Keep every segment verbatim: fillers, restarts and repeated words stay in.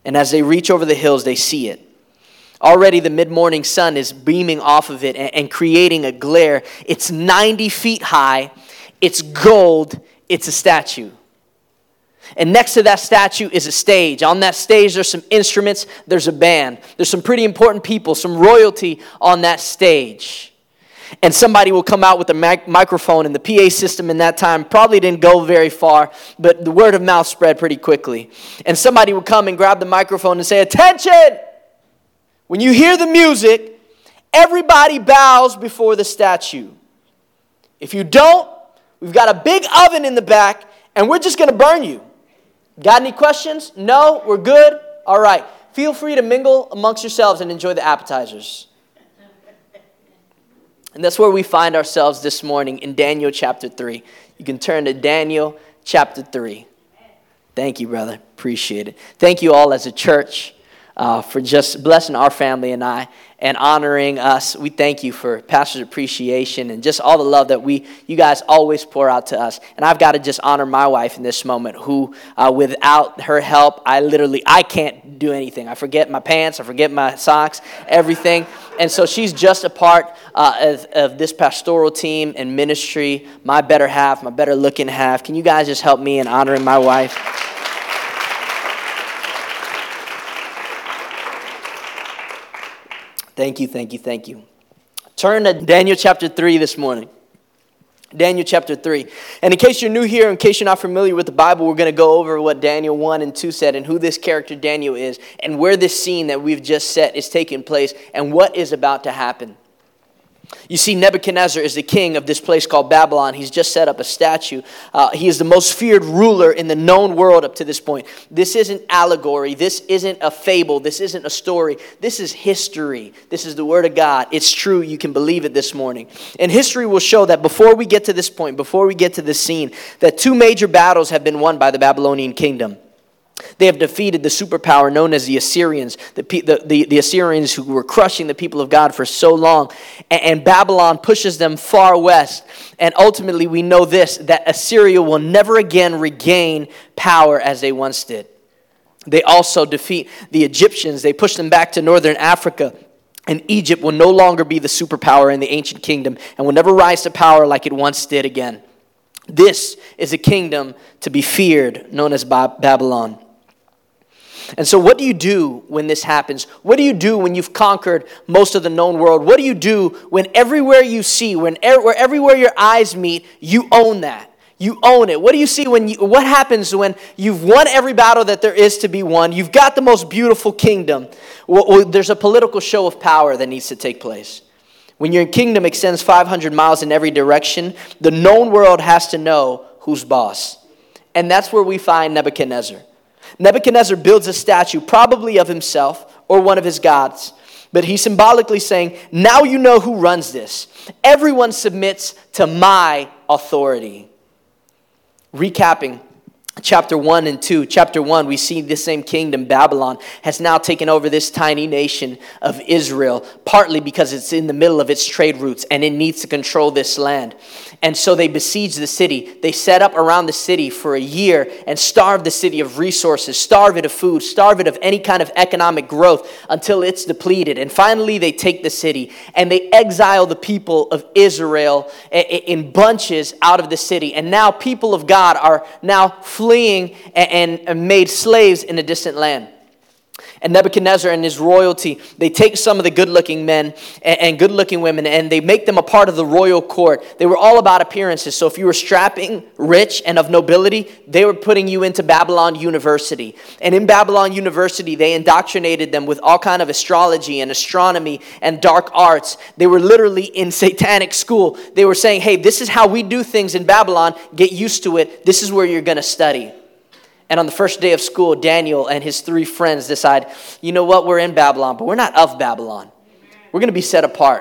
And as they reach over the hills, they see it. Already the mid-morning sun is beaming off of it and, and creating a glare. It's ninety feet high. It's gold. It's a statue. And next to that statue is a stage. On that stage, there's some instruments. There's a band. There's some pretty important people, some royalty on that stage. And somebody will come out with a mic- microphone, and the P A system in that time probably didn't go very far, but the word of mouth spread pretty quickly. And somebody would come and grab the microphone and say, "Attention! When you hear the music, everybody bows before the statue. If you don't, we've got a big oven in the back, and we're just going to burn you. Got any questions? No? We're good? All right. Feel free to mingle amongst yourselves and enjoy the appetizers." And that's where we find ourselves this morning in Daniel chapter three. You can turn to Daniel chapter three. Thank you, brother. Appreciate it. Thank you all as a church uh, for just blessing our family and I and honoring us. We thank you for Pastor's appreciation and just all the love that we, you guys always pour out to us. And I've got to just honor my wife in this moment, who uh, without her help, I literally, I can't do anything. I forget my pants, I forget my socks, everything. And so she's just a part uh, of, of this pastoral team and ministry, my better half, my better looking half. Can you guys just help me in honoring my wife? Thank you, thank you, thank you. Turn to Daniel chapter three this morning. Daniel chapter three. And in case you're new here, in case you're not familiar with the Bible, we're going to go over what Daniel one and two said and who this character Daniel is and where this scene that we've just set is taking place and what is about to happen. You see, Nebuchadnezzar is the king of this place called Babylon. He's just set up a statue. Uh, he is the most feared ruler in the known world up to this point. This isn't allegory. This isn't a fable. This isn't a story. This is history. This is the word of God. It's true. You can believe it this morning. And history will show that before we get to this point, before we get to this scene, that two major battles have been won by the Babylonian kingdom. They have defeated the superpower known as the Assyrians, the, the, the, the Assyrians who were crushing the people of God for so long. And, and Babylon pushes them far west. And ultimately we know this, that Assyria will never again regain power as they once did. They also defeat the Egyptians. They push them back to northern Africa. And Egypt will no longer be the superpower in the ancient kingdom and will never rise to power like it once did again. This is a kingdom to be feared, known as Babylon. And so what do you do when this happens? What do you do when you've conquered most of the known world? What do you do when everywhere you see, when er, everywhere your eyes meet, you own that? You own it. What do you see when you, what happens when you've won every battle that there is to be won? You've got the most beautiful kingdom. Well, well, there's a political show of power that needs to take place. When your kingdom extends five hundred miles in every direction, the known world has to know who's boss. And that's where we find Nebuchadnezzar. Nebuchadnezzar builds a statue, probably of himself or one of his gods. But he's symbolically saying, now you know who runs this. Everyone submits to my authority. Recapping chapter one and two. Chapter one, we see this same kingdom, Babylon, has now taken over this tiny nation of Israel, partly because it's in the middle of its trade routes and it needs to control this land. And so they besiege the city. They set up around the city for a year and starve the city of resources, starve it of food, starve it of any kind of economic growth until it's depleted. And finally, they take the city and they exile the people of Israel in bunches out of the city. And now people of God are now fleeing and made slaves in a distant land. And Nebuchadnezzar and his royalty, they take some of the good-looking men and good-looking women and they make them a part of the royal court. They were all about appearances. So if you were strapping, rich, and of nobility, they were putting you into Babylon University. And in Babylon University, they indoctrinated them with all kind of astrology and astronomy and dark arts. They were literally in satanic school. They were saying, hey, this is how we do things in Babylon. Get used to it. This is where you're going to study. And on the first day of school, Daniel and his three friends decide, you know what, we're in Babylon, but we're not of Babylon. We're going to be set apart.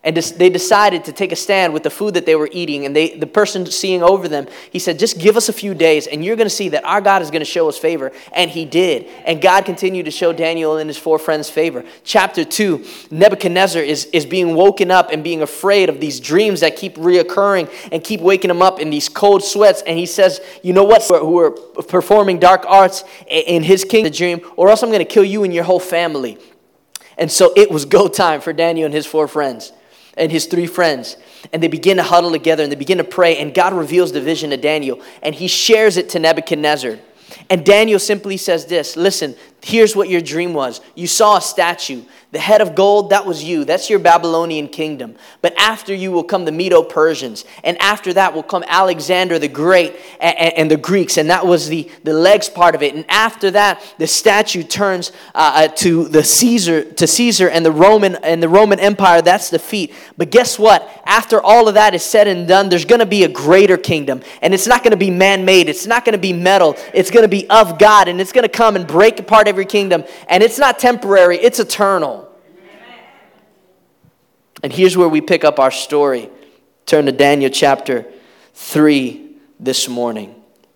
And they decided to take a stand with the food that they were eating. And they, the person seeing over them, he said, just give us a few days and you're going to see that our God is going to show us favor. And he did. And God continued to show Daniel and his four friends favor. Chapter two, Nebuchadnezzar is, is being woken up and being afraid of these dreams that keep reoccurring and keep waking him up in these cold sweats. And he says, you know what, who are performing dark arts in his kingdom, the dream, or else I'm going to kill you and your whole family. And so it was go time for Daniel and his four friends. And his three friends. And they begin to huddle together and they begin to pray. And God reveals the vision to Daniel. And he shares it to Nebuchadnezzar. And Daniel simply says this, listen, here's what your dream was. You saw a statue. The head of gold, that was you. That's your Babylonian kingdom. But after you will come the Medo-Persians. And after that will come Alexander the Great and, and, and the Greeks. And that was the, the legs part of it. And after that, the statue turns uh, to the Caesar, to Caesar and the Roman and the Roman Empire. That's the feet. But guess what? After all of that is said and done, there's going to be a greater kingdom. And it's not going to be man-made. It's not going to be metal. It's going to be of God. And it's going to come and break apart every kingdom. And it's not temporary. It's eternal. And here's where we pick up our story. Turn to Daniel chapter three this morning.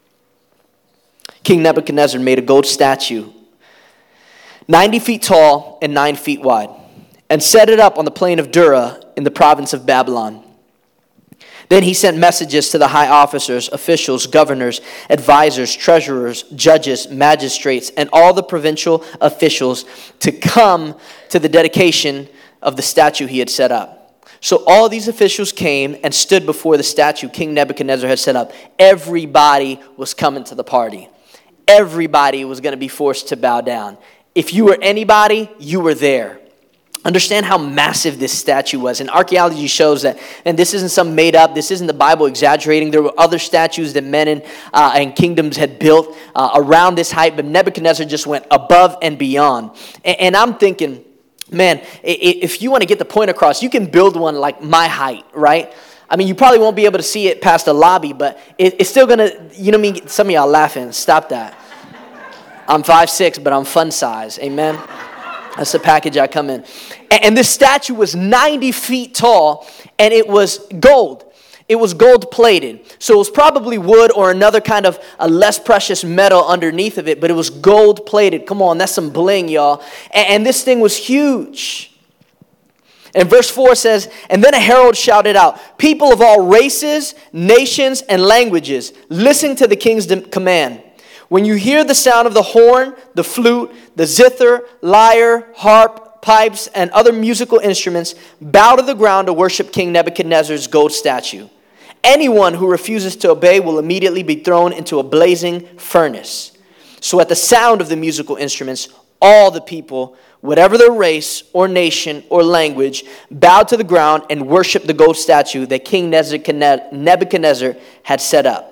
King Nebuchadnezzar made a gold statue, ninety feet tall and nine feet wide, and set it up on the plain of Dura in the province of Babylon. Then he sent messages to the high officers, officials, governors, advisors, treasurers, judges, magistrates, and all the provincial officials to come to the dedication of the statue he had set up. So all these officials came and stood before the statue King Nebuchadnezzar had set up. Everybody was coming to the party. Everybody was going to be forced to bow down. If you were anybody, you were there. Understand how massive this statue was. And archaeology shows that, and this isn't some made up, this isn't the Bible exaggerating. There were other statues that men and, uh, and kingdoms had built uh, around this height, but Nebuchadnezzar just went above and beyond. And, and I'm thinking, man, if you want to get the point across, you can build one like my height, right? I mean, you probably won't be able to see it past the lobby, but it, it's still going to, you know what I mean? Some of y'all laughing. Stop that. I'm five six, but I'm fun size. Amen? That's the package I come in. And, and this statue was ninety feet tall, and it was gold. It was gold plated. So it was probably wood or another kind of a less precious metal underneath of it, but it was gold plated. Come on, that's some bling, y'all. And, and this thing was huge. And verse four says, and then a herald shouted out, people of all races, nations, and languages, listen to the king's command. When you hear the sound of the horn, the flute, the zither, lyre, harp, pipes, and other musical instruments, bow to the ground to worship King Nebuchadnezzar's gold statue. Anyone who refuses to obey will immediately be thrown into a blazing furnace. So at the sound of the musical instruments, all the people, whatever their race or nation or language, bowed to the ground and worshiped the gold statue that King Nebuchadnezzar had set up.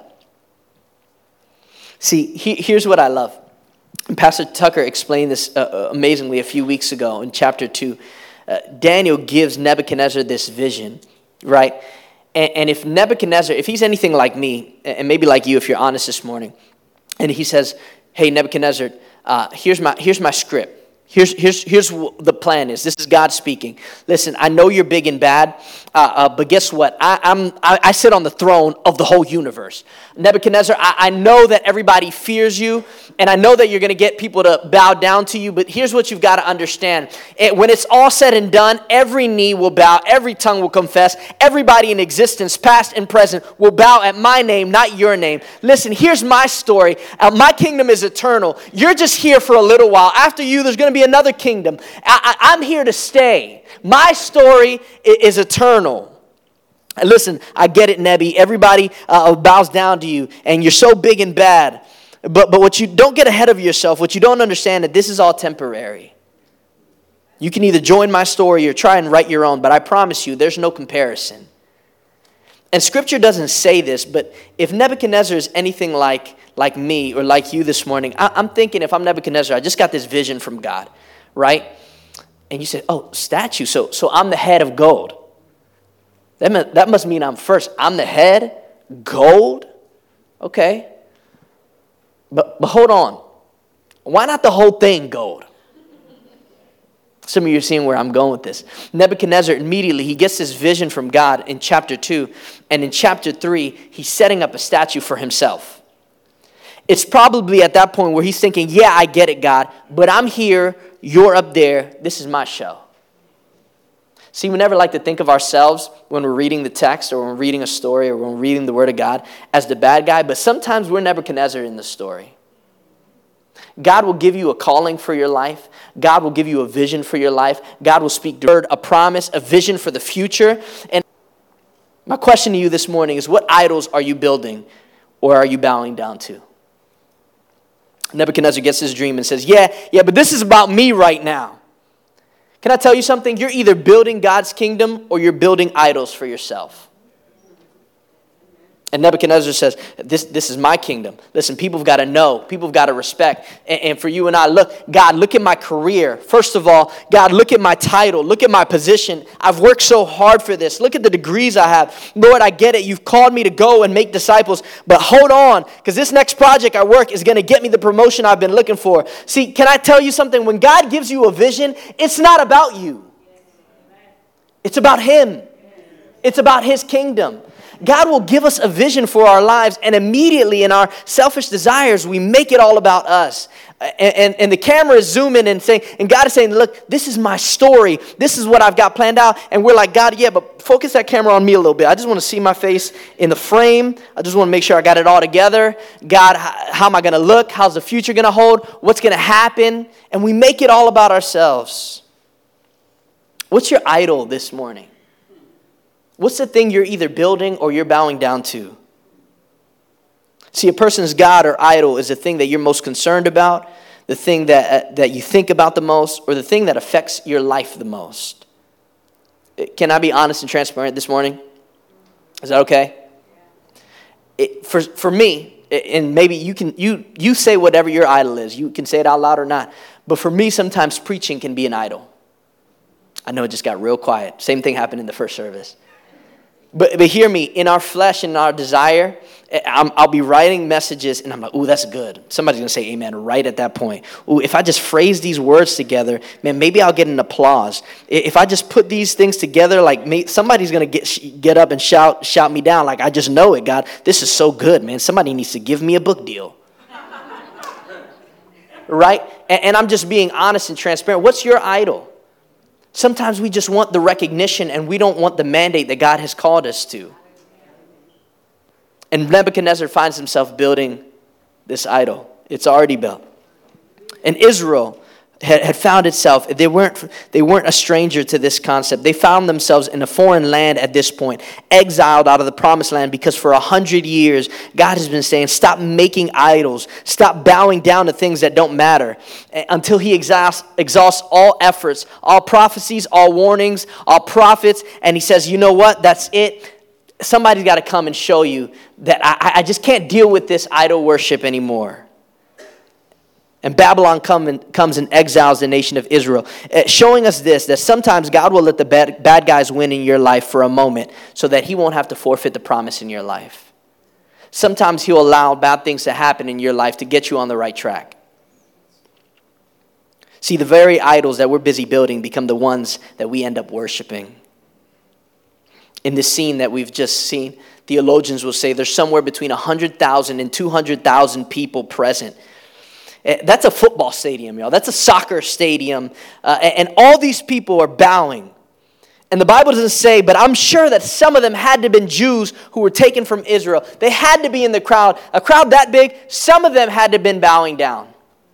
See, he, here's what I love. And Pastor Tucker explained this uh, amazingly a few weeks ago in chapter two. Uh, Daniel gives Nebuchadnezzar this vision, right? And, and if Nebuchadnezzar, if he's anything like me, and maybe like you if you're honest this morning, and he says, hey, Nebuchadnezzar, uh, here's my here's my script. Here's, here's, here's what the plan is. This is God speaking. Listen, I know you're big and bad, uh, uh, but guess what? I, I'm, I, I sit on the throne of the whole universe. Nebuchadnezzar, I, I know that everybody fears you, and I know that you're going to get people to bow down to you, but here's what you've got to understand. It, when it's all said and done, every knee will bow, every tongue will confess, everybody in existence, past and present, will bow at my name, not your name. Listen, here's my story. Uh, my kingdom is eternal. You're just here for a little while. After you, there's going to be another kingdom. I, I, I'm here to stay. My story is, is eternal. And listen, I get it, Nebi. Everybody uh, bows down to you, and you're so big and bad. But but what you don't get ahead of yourself, what you don't understand, that this is all temporary. You can either join my story or try and write your own, but I promise you, there's no comparison. And Scripture doesn't say this, but if Nebuchadnezzar is anything like, like me or like you this morning, I, I'm thinking if I'm Nebuchadnezzar, I just got this vision from God, right? And you say, oh, statue, so, so I'm the head of gold. That, meant, that must mean I'm first. I'm the head, gold? Okay. But, but hold on. Why not the whole thing gold? Some of you are seeing where I'm going with this. Nebuchadnezzar, immediately, he gets this vision from God in chapter two. And in chapter three, he's setting up a statue for himself. It's probably at that point where he's thinking, yeah, I get it, God, but I'm here, you're up there, this is my show. See, we never like to think of ourselves when we're reading the text or when we're reading a story or when we're reading the Word of God as the bad guy, but sometimes we're Nebuchadnezzar in the story. God will give you a calling for your life. God will give you a vision for your life. God will speak a word, a promise, a vision for the future. And my question to you this morning is, what idols are you building or are you bowing down to? Nebuchadnezzar gets his dream and says, yeah, yeah, but this is about me right now. Can I tell you something? You're either building God's kingdom or you're building idols for yourself. And Nebuchadnezzar says, this, this is my kingdom. Listen, people have got to know. People have got to respect. And, and for you and I, look, God, look at my career. First of all, God, look at my title. Look at my position. I've worked so hard for this. Look at the degrees I have. Lord, I get it. You've called me to go and make disciples. But hold on, because this next project I work is going to get me the promotion I've been looking for. See, can I tell you something? When God gives you a vision, it's not about you. It's about Him. It's about His kingdom. God will give us a vision for our lives, and immediately in our selfish desires, we make it all about us. And, and, and the camera is zooming and saying, and God is saying, look, this is my story. This is what I've got planned out. And we're like, God, yeah, but focus that camera on me a little bit. I just want to see my face in the frame. I just want to make sure I got it all together. God, how am I going to look? How's the future going to hold? What's going to happen? And we make it all about ourselves. What's your idol this morning? What's the thing you're either building or you're bowing down to? See, a person's God or idol is the thing that you're most concerned about, the thing that, uh, that you think about the most, or the thing that affects your life the most. Can I be honest and transparent this morning? Is that okay? It, for, for me, and maybe you can you you say whatever your idol is. You can say it out loud or not. But for me, sometimes preaching can be an idol. I know it just got real quiet. Same thing happened in the first service. But, but hear me, in our flesh and our desire, I'm, I'll be writing messages and I'm like, ooh, that's good. Somebody's going to say amen right at that point. Ooh, if I just phrase these words together, man, maybe I'll get an applause. If I just put these things together, like may, somebody's going to get get up and shout shout me down. Like, I just know it, God. This is so good, man. Somebody needs to give me a book deal. Right? And, and I'm just being honest and transparent. What's your idol? Sometimes we just want the recognition and we don't want the mandate that God has called us to. And Nebuchadnezzar finds himself building this idol. It's already built. And Israel had, had found itself, they weren't, they weren't a stranger to this concept. They found themselves in a foreign land at this point, exiled out of the promised land, because for a hundred years, God has been saying, stop making idols. Stop bowing down to things that don't matter, until He exhausts, exhausts all efforts, all prophecies, all warnings, all prophets. And He says, you know what? That's it. Somebody's got to come and show you that I, I just can't deal with this idol worship anymore. And Babylon come and, comes and exiles the nation of Israel, showing us this, that sometimes God will let the bad, bad guys win in your life for a moment so that He won't have to forfeit the promise in your life. Sometimes He'll allow bad things to happen in your life to get you on the right track. See, the very idols that we're busy building become the ones that we end up worshiping. In this scene that we've just seen, theologians will say there's somewhere between one hundred thousand and two hundred thousand people present. That's a football stadium, y'all. That's a soccer stadium. Uh, and all these people are bowing. And the Bible doesn't say, but I'm sure that some of them had to have been Jews who were taken from Israel. They had to be in the crowd. A crowd that big, some of them had to have been bowing down.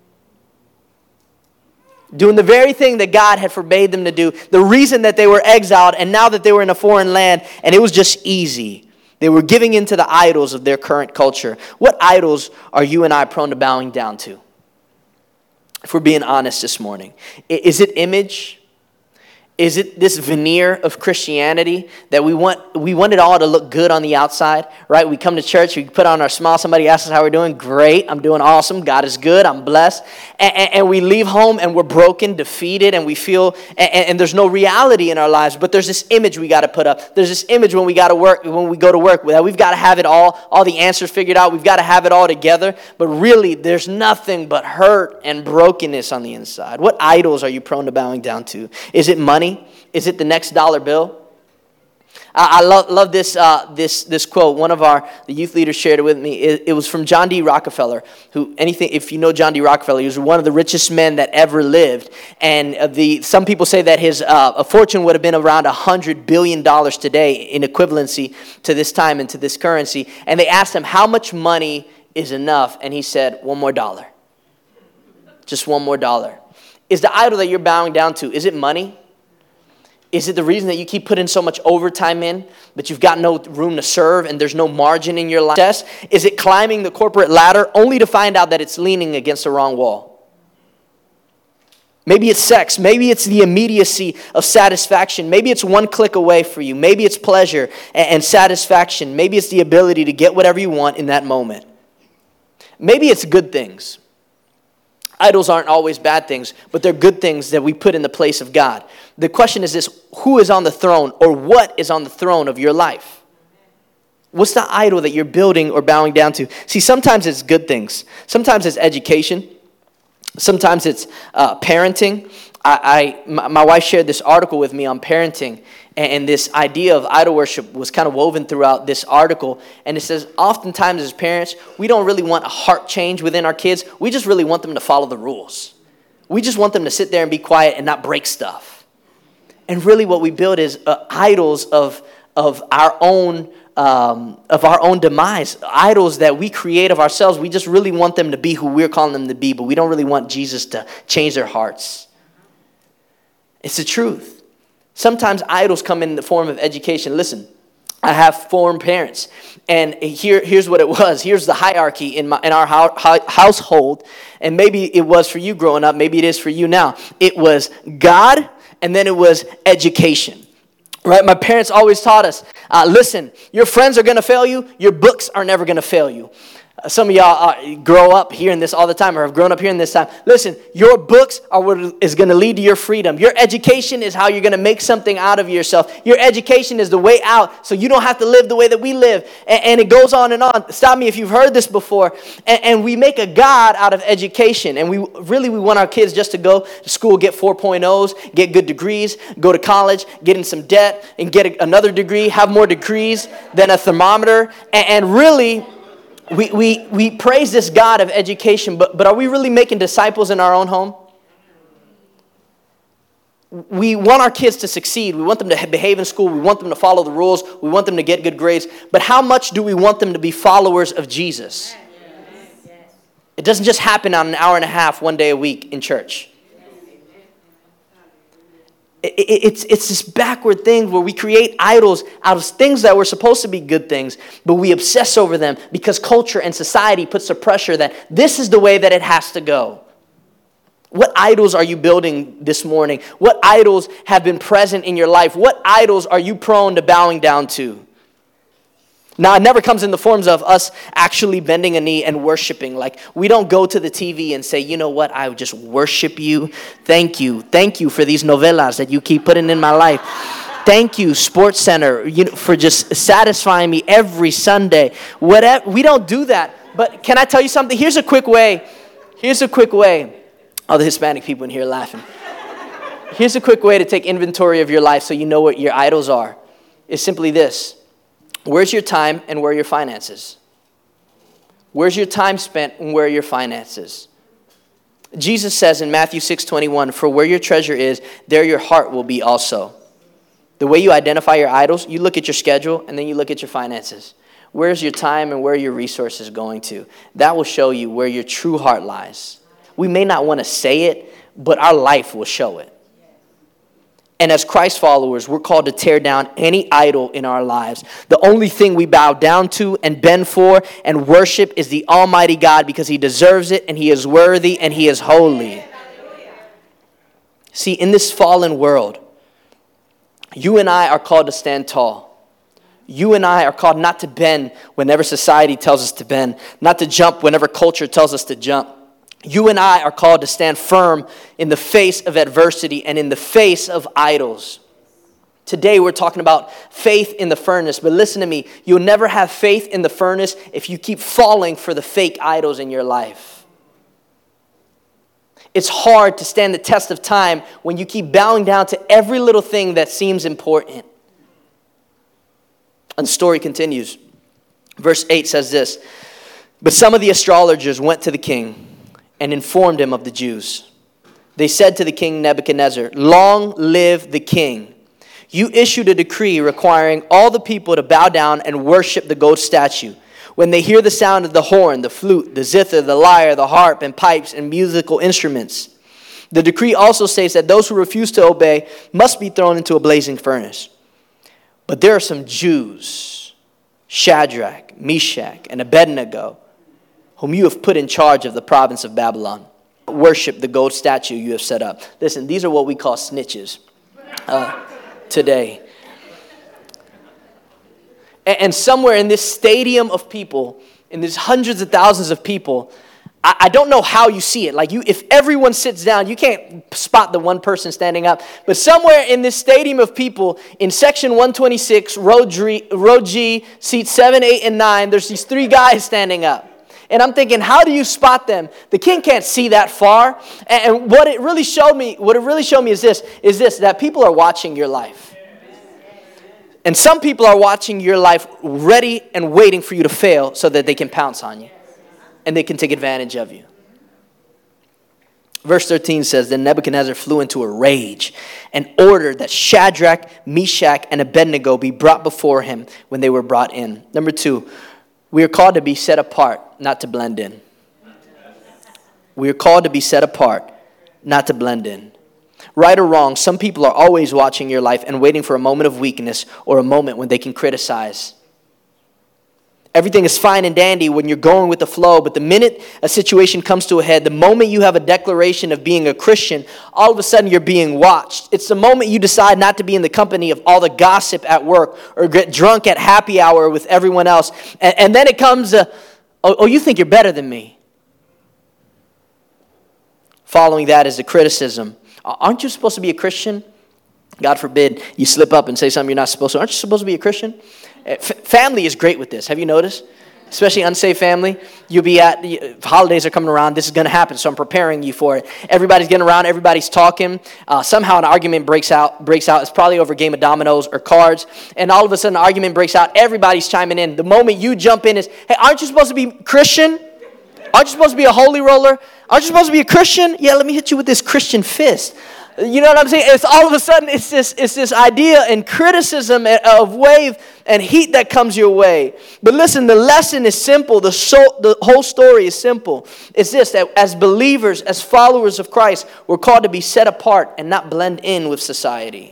Doing the very thing that God had forbade them to do. The reason that they were exiled and now that they were in a foreign land, and it was just easy. They were giving in to the idols of their current culture. What idols are you and I prone to bowing down to? If we're being honest this morning, is it image? Is it this veneer of Christianity that we want we want it all to look good on the outside, right? We come to church, we put on our smile, somebody asks us how we're doing. Great, I'm doing awesome. God is good, I'm blessed. And, and, and we leave home and we're broken, defeated, and we feel, and, and there's no reality in our lives. But there's this image we got to put up. There's this image when we got to work, when we go to work, that we've got to have it all, all the answers figured out. We've got to have it all together. But really, there's nothing but hurt and brokenness on the inside. What idols are you prone to bowing down to? Is it money? Is it the next dollar bill? I, I love, love this, uh, this, this quote. One of our the youth leaders shared it with me. It, it was from John D. Rockefeller, who anything, if you know John D. Rockefeller, he was one of the richest men that ever lived. And uh, the some people say that his uh, a fortune would have been around one hundred billion dollars today in equivalency to this time and to this currency. And they asked him, how much money is enough? And he said, one more dollar. Just one more dollar. Is the idol that you're bowing down to, is it money? Is it the reason that you keep putting so much overtime in, but you've got no room to serve and there's no margin in your life? Is it climbing the corporate ladder only to find out that it's leaning against the wrong wall? Maybe it's sex. Maybe it's the immediacy of satisfaction. Maybe it's one click away for you. Maybe it's pleasure and satisfaction. Maybe it's the ability to get whatever you want in that moment. Maybe it's good things. Idols aren't always bad things, but they're good things that we put in the place of God. The question is this: who is on the throne, or what is on the throne of your life? What's the idol that you're building or bowing down to? See, sometimes it's good things. Sometimes it's education. Sometimes it's uh, parenting. I, I my, my wife shared this article with me on parenting, and, and this idea of idol worship was kind of woven throughout this article. And it says, oftentimes as parents, we don't really want a heart change within our kids. We just really want them to follow the rules. We just want them to sit there and be quiet and not break stuff. And really what we build is uh, idols of, of our own um, of our own demise, idols that we create of ourselves. We just really want them to be who we're calling them to be, but we don't really want Jesus to change their hearts. It's the truth. Sometimes idols come in the form of education. Listen, I have foreign parents, and here, here's what it was. Here's the hierarchy in my in our ho- ho- household, and maybe it was for you growing up. Maybe it is for you now. It was God, and then it was education. Right? My parents always taught us, uh, listen, your friends are going to fail you. Your books are never going to fail you. Uh, some of y'all uh, grow up hearing this all the time, or have grown up hearing this time. Listen, your books are what is going to lead to your freedom. Your education is how you're going to make something out of yourself. Your education is the way out, so you don't have to live the way that we live. And, and it goes on and on. Stop me if you've heard this before. And, and we make a God out of education. And we really, we want our kids just to go to school, get four point ohs, get good degrees, go to college, get in some debt, and get a, another degree, have more degrees than a thermometer. And, and really... We, we we praise this God of education, but, but are we really making disciples in our own home? We want our kids to succeed. We want them to behave in school. We want them to follow the rules. We want them to get good grades. But how much do we want them to be followers of Jesus? It doesn't just happen on an hour and a half, one day a week in church. It's, it's this backward thing where we create idols out of things that were supposed to be good things, but we obsess over them because culture and society puts the pressure that this is the way that it has to go. What idols are you building this morning? What idols have been present in your life? What idols are you prone to bowing down to? Now, it never comes in the forms of us actually bending a knee and worshiping. Like, we don't go to the T V and say, you know what, I just worship you. Thank you. Thank you for these novelas that you keep putting in my life. Thank you, Sports Center, you know, for just satisfying me every Sunday. Whatever. We don't do that. But can I tell you something? Here's a quick way. Here's a quick way. All the Hispanic people in here laughing. Here's a quick way to take inventory of your life so you know what your idols are. It's simply this. Where's your time and where are your finances? Where's your time spent and where are your finances? Jesus says in Matthew six twenty-one, for where your treasure is, there your heart will be also. The way you identify your idols, you look at your schedule and then you look at your finances. Where's your time and where are your resources going to? That will show you where your true heart lies. We may not want to say it, but our life will show it. And as Christ followers, we're called to tear down any idol in our lives. The only thing we bow down to and bend for and worship is the Almighty God, because He deserves it and He is worthy and He is holy. See, in this fallen world, You and I are called to stand tall. You and I are called not to bend whenever society tells us to bend, not to jump whenever culture tells us to jump. You and I are called to stand firm in the face of adversity and in the face of idols. Today we're talking about faith in the furnace, but listen to me, you'll never have faith in the furnace if you keep falling for the fake idols in your life. It's hard to stand the test of time when you keep bowing down to every little thing that seems important. And the story continues. Verse eight says this, but some of the astrologers went to the king and informed him of the Jews. They said to the king Nebuchadnezzar, long live the king. You issued a decree requiring all the people to bow down and worship the gold statue. When they hear the sound of the horn, the flute, the zither, the lyre, the harp, and pipes, and musical instruments. The decree also states that those who refuse to obey must be thrown into a blazing furnace. But there are some Jews, Shadrach, Meshach, and Abednego, whom you have put in charge of the province of Babylon. Worship the gold statue you have set up. Listen, these are what we call snitches uh, today. And somewhere in this stadium of people, in these hundreds of thousands of people, I, I don't know how you see it. Like you, if everyone sits down, you can't spot the one person standing up. But somewhere in this stadium of people, in section one twenty-six, row G, row G, seats seven, eight, and nine, there's these three guys standing up. And I'm thinking, how do you spot them? The king can't see that far. And, and what it really showed me, what it really showed me is this, is this, that people are watching your life. And some people are watching your life ready and waiting for you to fail so that they can pounce on you and they can take advantage of you. Verse thirteen says, then Nebuchadnezzar flew into a rage and ordered that Shadrach, Meshach, and Abednego be brought before him when they were brought in. Number two, we are called to be set apart, not to blend in. We are called to be set apart, not to blend in. Right or wrong, some people are always watching your life and waiting for a moment of weakness or a moment when they can criticize. Everything is fine and dandy when you're going with the flow, but the minute a situation comes to a head, the moment you have a declaration of being a Christian, all of a sudden you're being watched. It's the moment you decide not to be in the company of all the gossip at work or get drunk at happy hour with everyone else. And, and then it comes, uh, oh, oh, you think you're better than me. Following that is the criticism. Aren't you supposed to be a Christian? God forbid you slip up and say something you're not supposed to. Aren't you supposed to be a Christian? F- family is great with this. Have you noticed? Especially unsafe family. You'll be at, the holidays are coming around. This is going to happen, so I'm preparing you for it. Everybody's getting around. Everybody's talking. Uh, somehow an argument breaks out. Breaks out. It's probably over a game of dominoes or cards. And all of a sudden an argument breaks out. Everybody's chiming in. The moment you jump in is, hey, aren't you supposed to be Christian? Aren't you supposed to be a holy roller? Aren't you supposed to be a Christian? Yeah, let me hit you with this Christian fist. You know what I'm saying? It's all of a sudden, it's this, it's this idea and criticism of wave and heat that comes your way. But listen, the lesson is simple. The, soul, the whole story is simple. It's this, that as believers, as followers of Christ, we're called to be set apart and not blend in with society.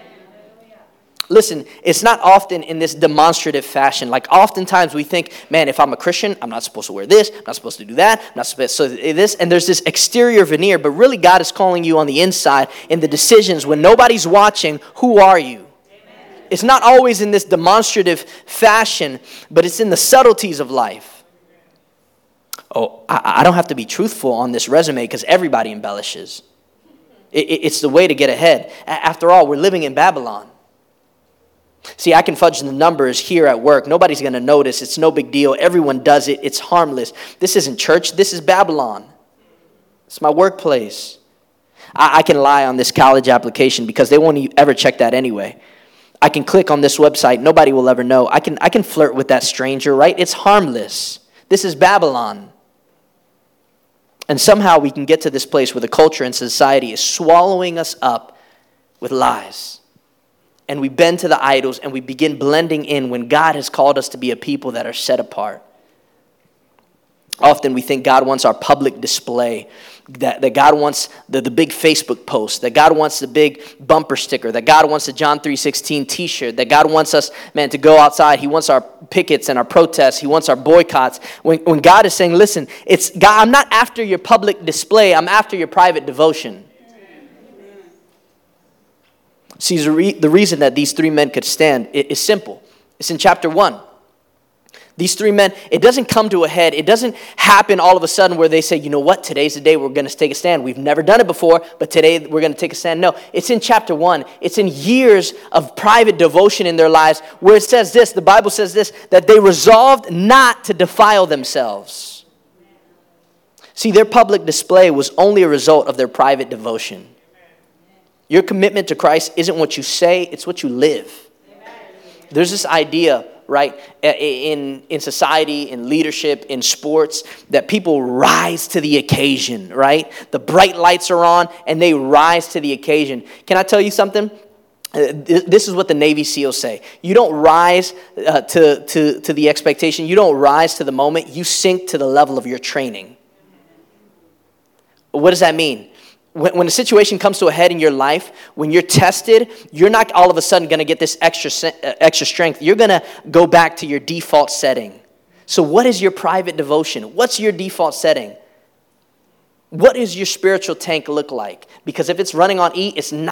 Listen, it's not often in this demonstrative fashion. Like oftentimes we think, man, if I'm a Christian, I'm not supposed to wear this, I'm not supposed to do that, I'm not supposed to do this, and there's this exterior veneer, but really God is calling you on the inside in the decisions when nobody's watching, who are you? Amen. It's not always in this demonstrative fashion, but it's in the subtleties of life. Oh, I, I don't have to be truthful on this resume because everybody embellishes. It, it, it's the way to get ahead. After all, we're living in Babylon. See, I can fudge the numbers here at work. Nobody's going to notice. It's no big deal. Everyone does it. It's harmless. This isn't church. This is Babylon. It's my workplace. I, I can lie on this college application because they won't ever check that anyway. I can click on this website. Nobody will ever know. I can, I can flirt with that stranger, right? It's harmless. This is Babylon. And somehow we can get to this place where the culture and society is swallowing us up with lies. And we bend to the idols and we begin blending in when God has called us to be a people that are set apart. Often we think God wants our public display, that, that God wants the, the big Facebook post, that God wants the big bumper sticker, that God wants the John three sixteen t-shirt, that God wants us, man, to go outside. He wants our pickets and our protests. He wants our boycotts. When, when God is saying, listen, it's God, I'm not after your public display. I'm after your private devotion. See, the, re- the reason that these three men could stand is simple. It's in chapter one. These three men, it doesn't come to a head. It doesn't happen all of a sudden where they say, you know what, today's the day we're going to take a stand. We've never done it before, but today we're going to take a stand. No, it's in chapter one. It's in years of private devotion in their lives where it says this, the Bible says this, that they resolved not to defile themselves. See, their public display was only a result of their private devotion. Your commitment to Christ isn't what you say, it's what you live. There's this idea, right, in, in society, in leadership, in sports, that people rise to the occasion, right? The bright lights are on and they rise to the occasion. Can I tell you something? Uh, this is what the Navy SEALs say. You don't rise uh, to, to, to the expectation. You don't rise to the moment. You sink to the level of your training. What does that mean? When, when a situation comes to a head in your life, when you're tested, you're not all of a sudden going to get this extra, uh, extra strength. You're going to go back to your default setting. So what is your private devotion? What's your default setting? What does your spiritual tank look like? Because if it's running on E, it's not.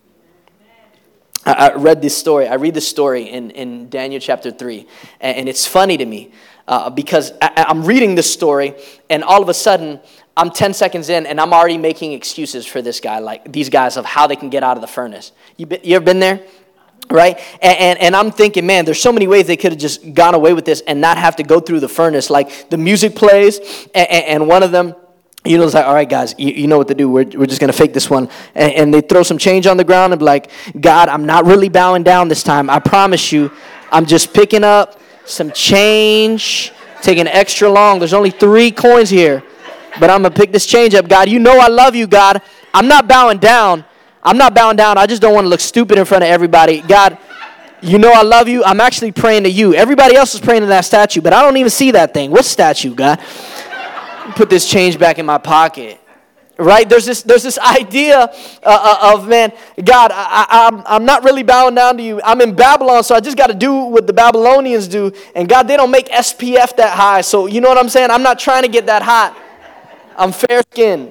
I, I read this story. I read this story in, in Daniel chapter three. And, and it's funny to me uh, because I, I'm reading this story and all of a sudden, I'm ten seconds in, and I'm already making excuses for this guy, like these guys, of how they can get out of the furnace. You, been, you ever been there? Right? And, and, and I'm thinking, man, there's so many ways they could have just gone away with this and not have to go through the furnace. Like the music plays, and, and one of them, you know, it's like, all right, guys, you, you know what to do. We're, we're just going to fake this one. And, and they throw some change on the ground and be like, God, I'm not really bowing down this time. I promise you, I'm just picking up some change, taking extra long. There's only three coins here. But I'm going to pick this change up, God. You know I love you, God. I'm not bowing down. I'm not bowing down. I just don't want to look stupid in front of everybody. God, you know I love you. I'm actually praying to you. Everybody else is praying to that statue, but I don't even see that thing. What statue, God? Put this change back in my pocket. Right? There's this there's this idea uh, of, man, God, I, I, I'm, I'm not really bowing down to you. I'm in Babylon, so I just got to do what the Babylonians do. And God, they don't make S P F that high. So you know what I'm saying? I'm not trying to get that hot. I'm fair-skinned.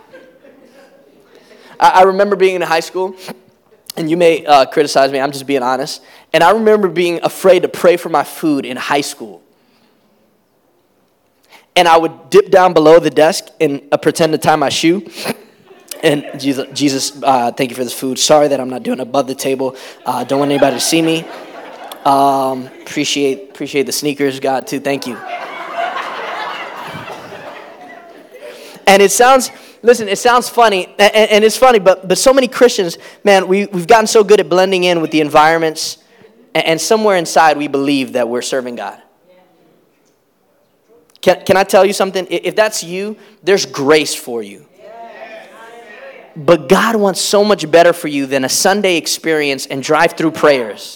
I, I remember being in high school, and you may uh, criticize me. I'm just being honest. And I remember being afraid to pray for my food in high school. And I would dip down below the desk and uh, pretend to tie my shoe. And Jesus, Jesus uh, thank you for this food. Sorry that I'm not doing it above the table. Uh, don't want anybody to see me. Um, appreciate appreciate the sneakers, God, too. Thank you. And it sounds, listen, it sounds funny, and, and it's funny, but but so many Christians, man, we, we've gotten so good at blending in with the environments, and, and somewhere inside we believe that we're serving God. Can, can I tell you something? If that's you, there's grace for you. But God wants so much better for you than a Sunday experience and drive-through prayers.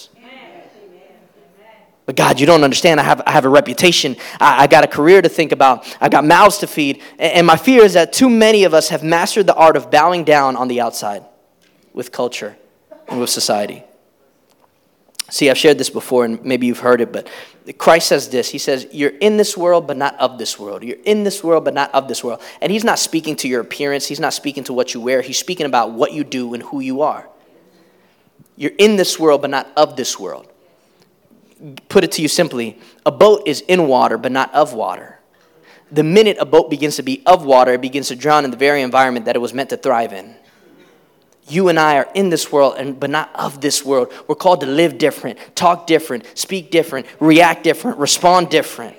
But God, you don't understand. I have I have a reputation. I, I got a career to think about. I got mouths to feed. And, and my fear is that too many of us have mastered the art of bowing down on the outside with culture and with society. See, I've shared this before, and maybe you've heard it, but Christ says this. He says, you're in this world, but not of this world. You're in this world, but not of this world. And he's not speaking to your appearance. He's not speaking to what you wear. He's speaking about what you do and who you are. You're in this world, but not of this world. Put it to you simply, a boat is in water, but not of water. The minute a boat begins to be of water, it begins to drown in the very environment that it was meant to thrive in. You and I are in this world, and but not of this world. We're called to live different, talk different, speak different, react different, respond different.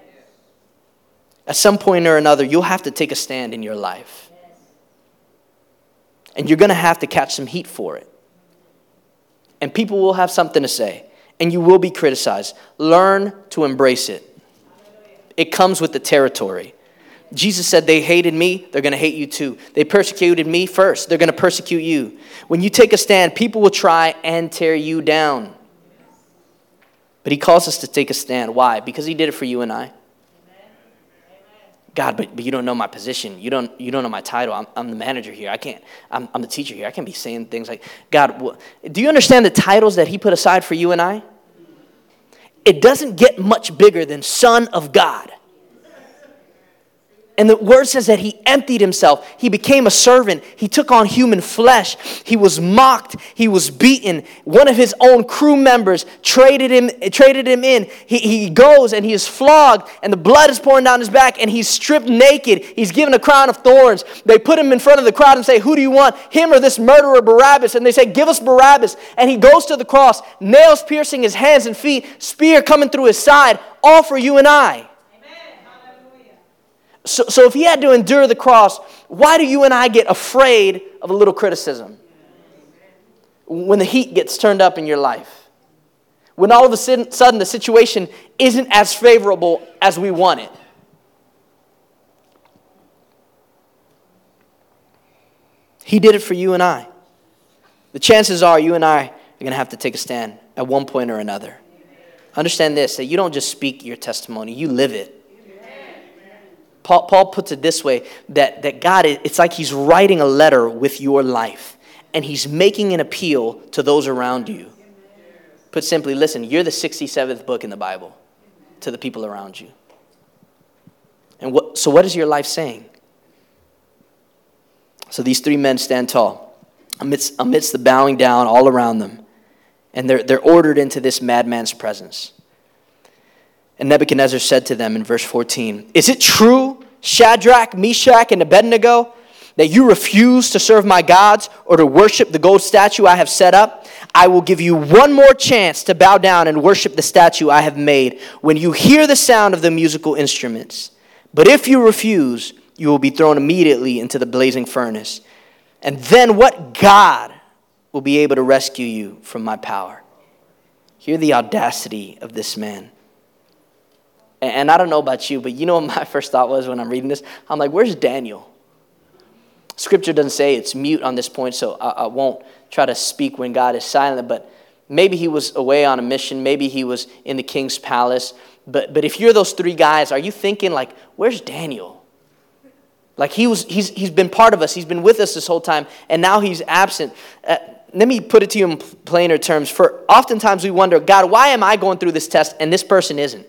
At some point or another, you'll have to take a stand in your life. And you're going to have to catch some heat for it. And people will have something to say. And you will be criticized. Learn to embrace it. It comes with the territory. Jesus said they hated me, they're going to hate you too. They persecuted me first, they're going to persecute you. When you take a stand, people will try and tear you down. But he calls us to take a stand. Why? Because he did it for you and I. God, but, but you don't know my position. You don't you don't know my title. I'm, I'm the manager here. I can't, I'm, I'm the teacher here. I can't be saying things like, God, what, do you understand the titles that he put aside for you and I? It doesn't get much bigger than Son of God. And the word says that he emptied himself. He became a servant. He took on human flesh. He was mocked. He was beaten. One of his own crew members traded him, traded him in. He, he goes and he is flogged, and the blood is pouring down his back, and he's stripped naked. He's given a crown of thorns. They put him in front of the crowd and say, who do you want, him or this murderer Barabbas? And they say, give us Barabbas. And he goes to the cross, nails piercing his hands and feet, spear coming through his side, all for you and I. So, so if he had to endure the cross, why do you and I get afraid of a little criticism? When the heat gets turned up in your life. When all of a sudden the situation isn't as favorable as we want it. He did it for you and I. The chances are you and I are going to have to take a stand at one point or another. Understand this, that you don't just speak your testimony, you live it. Paul, Paul puts it this way, that, that God, it's like he's writing a letter with your life, and he's making an appeal to those around you. Put simply, listen, you're the sixty-seventh book in the Bible to the people around you. And what, so what is your life saying? So these three men stand tall amidst, amidst the bowing down all around them, and they're, they're ordered into this madman's presence. And Nebuchadnezzar said to them in verse fourteen, is it true, Shadrach, Meshach, and Abednego, that you refuse to serve my gods or to worship the gold statue I have set up? I will give you one more chance to bow down and worship the statue I have made when you hear the sound of the musical instruments. But if you refuse, you will be thrown immediately into the blazing furnace. And then what God will be able to rescue you from my power? Hear the audacity of this man. And I don't know about you, but you know what my first thought was when I'm reading this? I'm like, where's Daniel? Scripture doesn't say it's mute on this point, so I, I won't try to speak when God is silent, but maybe he was away on a mission. Maybe he was in the king's palace. But but if you're those three guys, are you thinking like, where's Daniel? Like he was, he's he's been part of us. He's been with us this whole time, and now he's absent. Uh, let me put it to you in plainer terms. For oftentimes we wonder, God, why am I going through this test and this person isn't?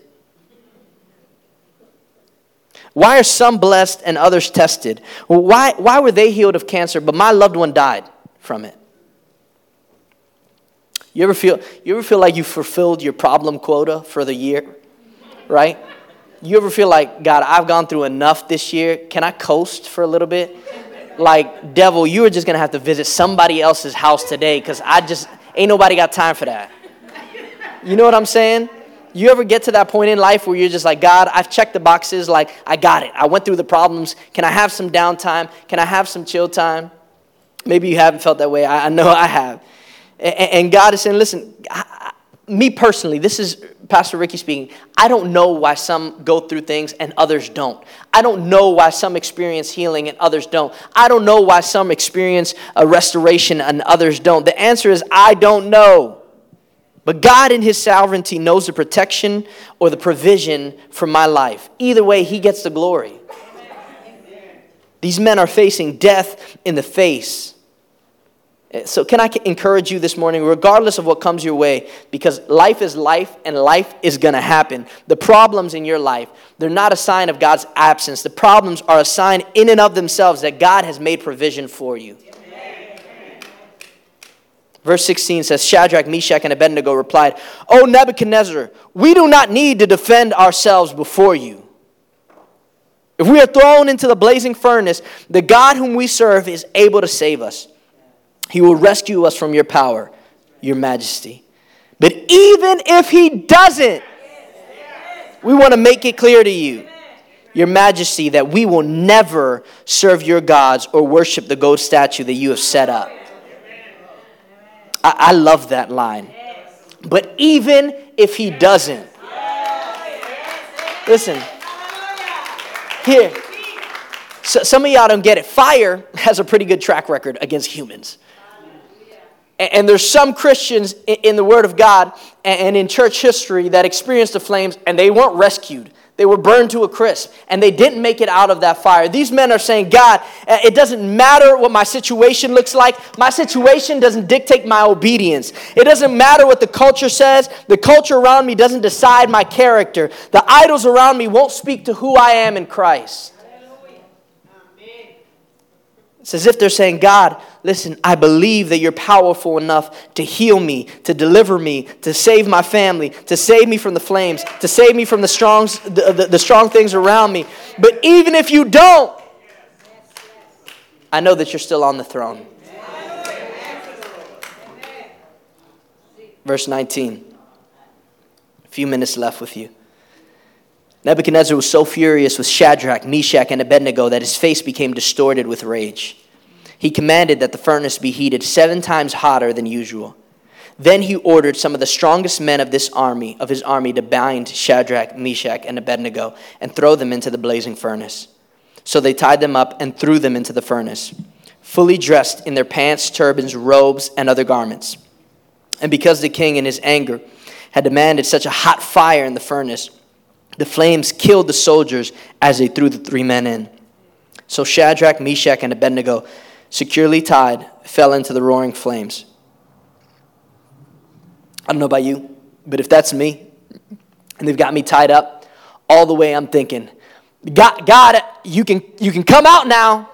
Why are some blessed and others tested? Why, why were they healed of cancer, but my loved one died from it? You ever feel, you ever feel like you fulfilled your problem quota for the year, right? You ever feel like, God, I've gone through enough this year. Can I coast for a little bit? Like, devil, you are just going to have to visit somebody else's house today because I just, ain't nobody got time for that. You know what I'm saying? You ever get to that point in life where you're just like, God, I've checked the boxes, like, I got it. I went through the problems. Can I have some downtime? Can I have some chill time? Maybe you haven't felt that way. I, I know I have. And, and God is saying, listen, I, I, me personally, this is Pastor Ricky speaking. I don't know why some go through things and others don't. I don't know why some experience healing and others don't. I don't know why some experience a restoration and others don't. The answer is, I don't know. But God in his sovereignty knows the protection or the provision for my life. Either way, he gets the glory. These men are facing death in the face. So can I encourage you this morning, regardless of what comes your way, because life is life and life is going to happen. The problems in your life, they're not a sign of God's absence. The problems are a sign in and of themselves that God has made provision for you. Verse sixteen says, Shadrach, Meshach, and Abednego replied, O Nebuchadnezzar, we do not need to defend ourselves before you. If we are thrown into the blazing furnace, the God whom we serve is able to save us. He will rescue us from your power, your majesty. But even if he doesn't, we want to make it clear to you, your majesty, that we will never serve your gods or worship the gold statue that you have set up. I, I love that line. But even if he doesn't, listen, here, so some of y'all don't get it. Fire has a pretty good track record against humans. And, and there's some Christians in, in the Word of God and, and in church history that experienced the flames and they weren't rescued. They were burned to a crisp, and they didn't make it out of that fire. These men are saying, God, it doesn't matter what my situation looks like. My situation doesn't dictate my obedience. It doesn't matter what the culture says. The culture around me doesn't decide my character. The idols around me won't speak to who I am in Christ. It's as if they're saying, God, listen, I believe that you're powerful enough to heal me, to deliver me, to save my family, to save me from the flames, to save me from the strong, the, the, the strong things around me. But even if you don't, I know that you're still on the throne. Verse nineteen. A few minutes left with you. Nebuchadnezzar was so furious with Shadrach, Meshach, and Abednego that his face became distorted with rage. He commanded that the furnace be heated seven times hotter than usual. Then he ordered some of the strongest men of this army, of his army, to bind Shadrach, Meshach, and Abednego and throw them into the blazing furnace. So they tied them up and threw them into the furnace, fully dressed in their pants, turbans, robes, and other garments. And because the king in his anger had demanded such a hot fire in the furnace, the flames killed the soldiers as they threw the three men in. So Shadrach, Meshach, and Abednego, securely tied, fell into the roaring flames. I don't know about you, but if that's me, and they've got me tied up, all the way I'm thinking, God, God you can, you can come out now.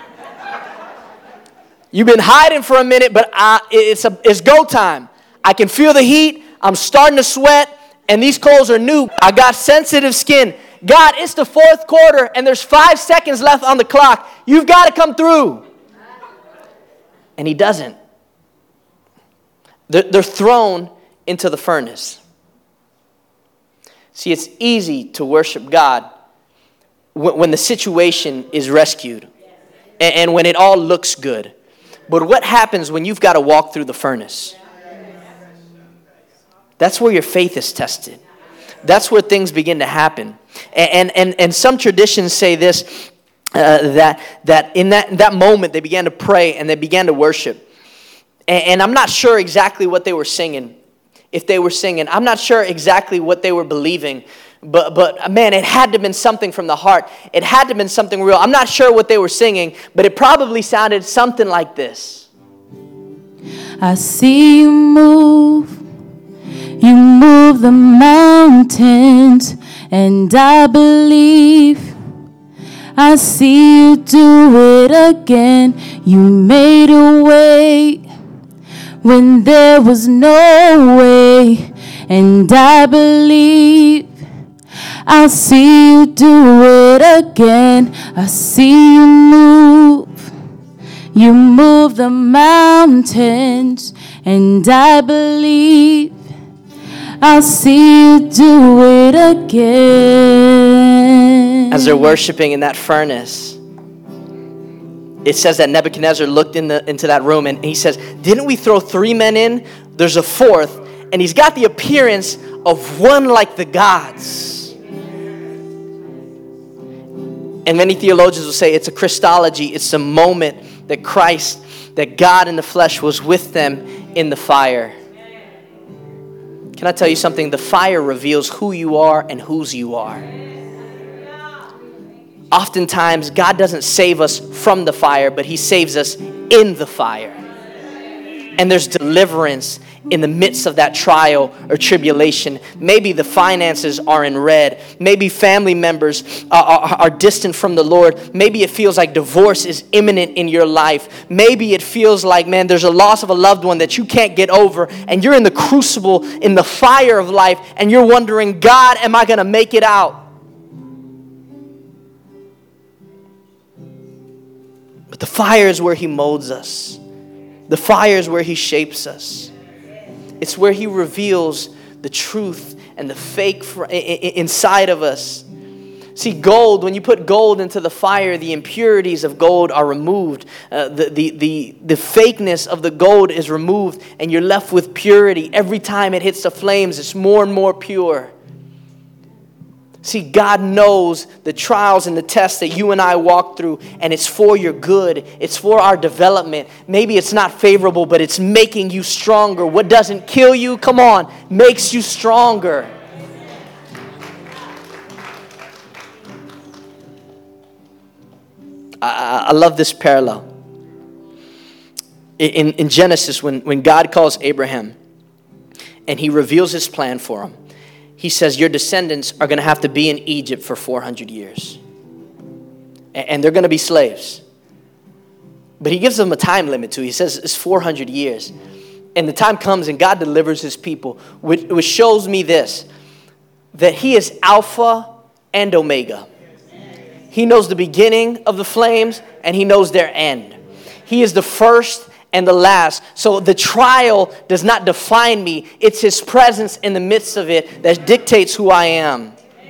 You've been hiding for a minute, but I, it's, a, it's go time. I can feel the heat. I'm starting to sweat. And these coals are new. I got sensitive skin. God, it's the fourth quarter and there's five seconds left on the clock. You've got to come through. And he doesn't. They're, they're thrown into the furnace. See, it's easy to worship God when, when the situation is rescued and, and when it all looks good. But what happens when you've got to walk through the furnace? That's where your faith is tested. That's where things begin to happen. And and and some traditions say this, uh, that that in that that moment they began to pray and they began to worship. And, and I'm not sure exactly what they were singing. If they were singing, I'm not sure exactly what they were believing. But but man, it had to have been something from the heart. It had to have been something real. I'm not sure what they were singing, but it probably sounded something like this. I see you move. You move the mountains, and I believe I see you do it again. You made a way when there was no way, and I believe I'll see you do it again. I see you move. You move the mountains, and I believe I'll see you do it again. As they're worshiping in that furnace, it says that Nebuchadnezzar looked in the, into that room and he says, didn't we throw three men in? There's a fourth. And he's got the appearance of one like the gods. And many theologians will say it's a Christology. It's a moment that Christ, that God in the flesh was with them in the fire. Can I tell you something? The fire reveals who you are and whose you are. Oftentimes, God doesn't save us from the fire, but he saves us in the fire. And there's deliverance in the midst of that trial or tribulation. Maybe the finances are in red. Maybe family members are, are, are distant from the Lord. Maybe it feels like divorce is imminent in your life. Maybe it feels like, man, there's a loss of a loved one that you can't get over, and you're in the crucible, in the fire of life, and you're wondering, God, am I going to make it out? But the fire is where he molds us. The fire is where he shapes us. It's where he reveals the truth and the fake inside of us. See, gold, when you put gold into the fire, the impurities of gold are removed. Uh, the, the, the, the fakeness of the gold is removed, and you're left with purity. Every time it hits the flames, it's more and more pure. See, God knows the trials and the tests that you and I walk through, and it's for your good. It's for our development. Maybe it's not favorable, but it's making you stronger. What doesn't kill you, come on, makes you stronger. I, I love this parallel. In, in Genesis, when, when God calls Abraham and he reveals his plan for him, he says, your descendants are going to have to be in Egypt for four hundred years. And they're going to be slaves. But he gives them a time limit too. He says it's four hundred years. And the time comes and God delivers his people, which, which shows me this, that he is Alpha and Omega. He knows the beginning of the flames and he knows their end. He is the first and the last. So the trial does not define me. It's his presence in the midst of it that dictates who I am.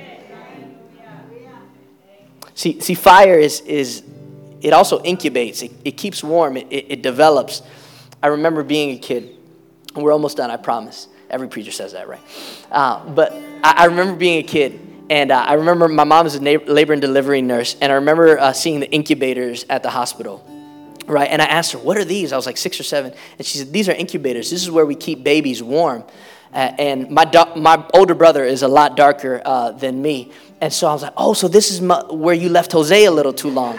See, see fire is, is it also incubates. It, it keeps warm. It, it, it develops. I remember being a kid. And we're almost done, I promise. Every preacher says that, right? Uh, but I, I remember being a kid. And uh, I remember my mom is a labor and delivery nurse. And I remember uh, seeing the incubators at the hospital. Right? And I asked her, what are these? I was like six or seven. And she said, these are incubators. This is where we keep babies warm. Uh, and my do- my older brother is a lot darker uh, than me. And so I was like, oh, so this is my- where you left Jose a little too long.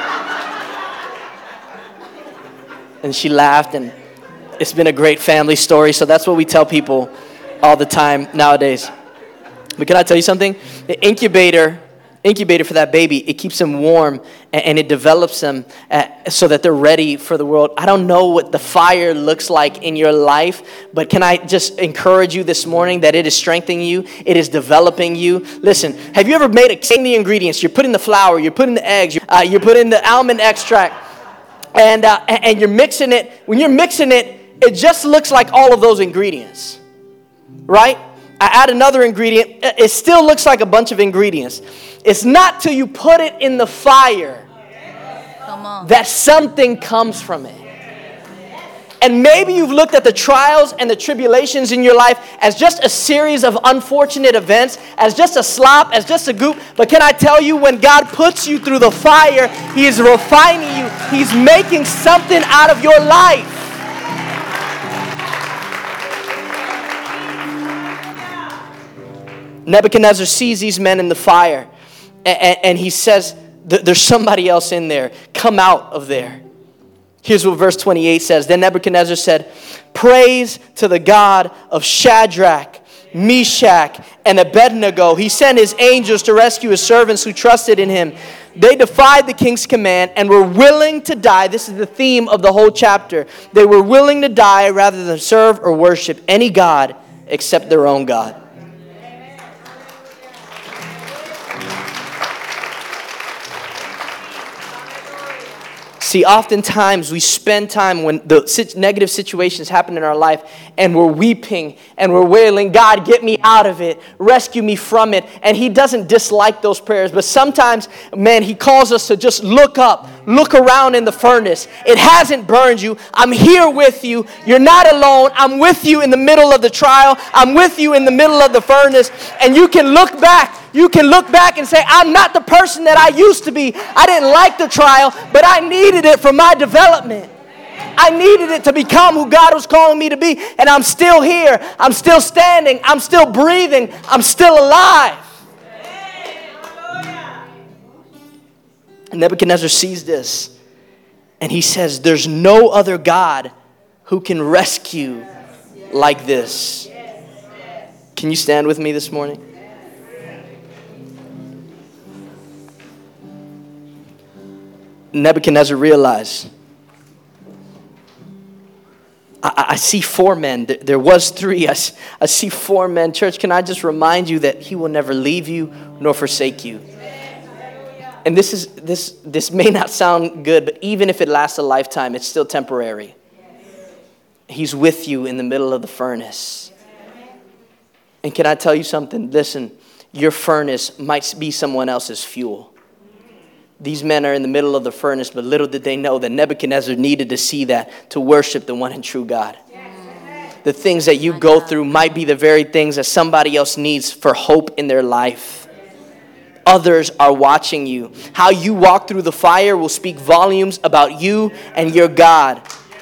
And she laughed, and it's been a great family story. So that's what we tell people all the time nowadays. But can I tell you something? The incubator, incubator for that baby, it keeps them warm and, and it develops them uh, so that they're ready for the world. I don't know what the fire looks like in your life, but can I just encourage you this morning that it is strengthening you, it is developing you. Listen, have you ever made a, saying the ingredients? You're putting the flour, you're putting the eggs, you're, uh, you're putting the almond extract. And uh, and you're mixing it. When you're mixing it, it just looks like all of those ingredients, right? I add another ingredient. It still looks like a bunch of ingredients. It's not till you put it in the fire Come on. that something comes from it. And maybe you've looked at the trials and the tribulations in your life as just a series of unfortunate events, as just a slop, as just a goop. But can I tell you, when God puts you through the fire, he is refining you. He's making something out of your life. Nebuchadnezzar sees these men in the fire, and, and he says, there's somebody else in there. Come out of there. Here's what verse twenty-eight says. Then Nebuchadnezzar said, praise to the God of Shadrach, Meshach, and Abednego. He sent his angels to rescue his servants who trusted in him. They defied the king's command and were willing to die. This is the theme of the whole chapter. They were willing to die rather than serve or worship any god except their own God. See, oftentimes we spend time when the negative situations happen in our life and we're weeping and we're wailing, God, get me out of it. Rescue me from it. And he doesn't dislike those prayers. But sometimes, man, he calls us to just look up, look around in the furnace. It hasn't burned you. I'm here with you. You're not alone. I'm with you in the middle of the trial. I'm with you in the middle of the furnace. And you can look back. You can look back and say, I'm not the person that I used to be. I didn't like the trial, but I needed it for my development. I needed it to become who God was calling me to be. And I'm still here. I'm still standing. I'm still breathing. I'm still alive. And Nebuchadnezzar sees this. And he says, there's no other God who can rescue like this. Can you stand with me this morning? Nebuchadnezzar realized, I, I see four men. There, there was three. I, I see four men. Church, can I just remind you that he will never leave you nor forsake you. And this is this this may not sound good, but even if it lasts a lifetime, it's still temporary. He's with you in the middle of the furnace. And can I tell you something? Listen, your furnace might be someone else's fuel. These men are in the middle of the furnace, but little did they know that Nebuchadnezzar needed to see that to worship the one and true God. The things that you go through might be the very things that somebody else needs for hope in their life. Others are watching you. How you walk through the fire will speak volumes about you and your God.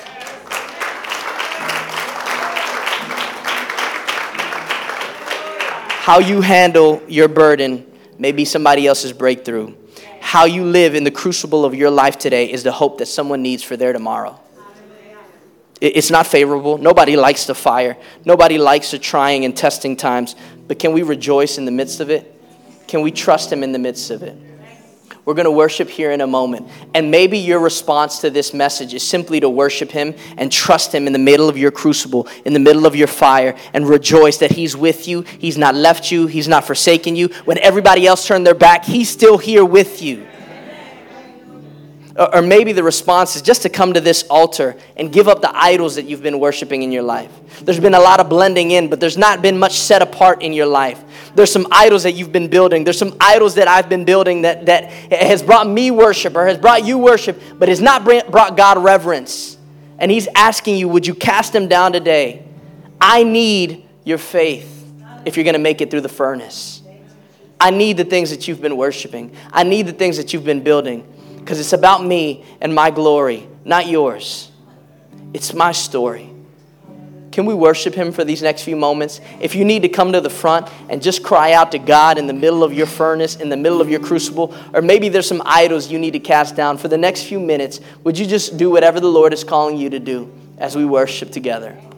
How you handle your burden may be somebody else's breakthrough. How you live in the crucible of your life today is the hope that someone needs for their tomorrow. It's not favorable. Nobody likes the fire. Nobody likes the trying and testing times. But can we rejoice in the midst of it? Can we trust him in the midst of it? We're going to worship here in a moment. And maybe your response to this message is simply to worship him and trust him in the middle of your crucible, in the middle of your fire, and rejoice that he's with you. He's not left you. He's not forsaken you. When everybody else turned their back, he's still here with you. Or maybe the response is just to come to this altar and give up the idols that you've been worshiping in your life. There's been a lot of blending in, but there's not been much set apart in your life. There's some idols that you've been building. There's some idols that I've been building that, that has brought me worship or has brought you worship, but has not brought God reverence. And he's asking you, would you cast them down today? I need your faith if you're going to make it through the furnace. I need the things that you've been worshiping. I need the things that you've been building. Because it's about me and my glory, not yours. It's my story. Can we worship him for these next few moments? If you need to come to the front and just cry out to God in the middle of your furnace, in the middle of your crucible, or maybe there's some idols you need to cast down for the next few minutes, would you just do whatever the Lord is calling you to do as we worship together?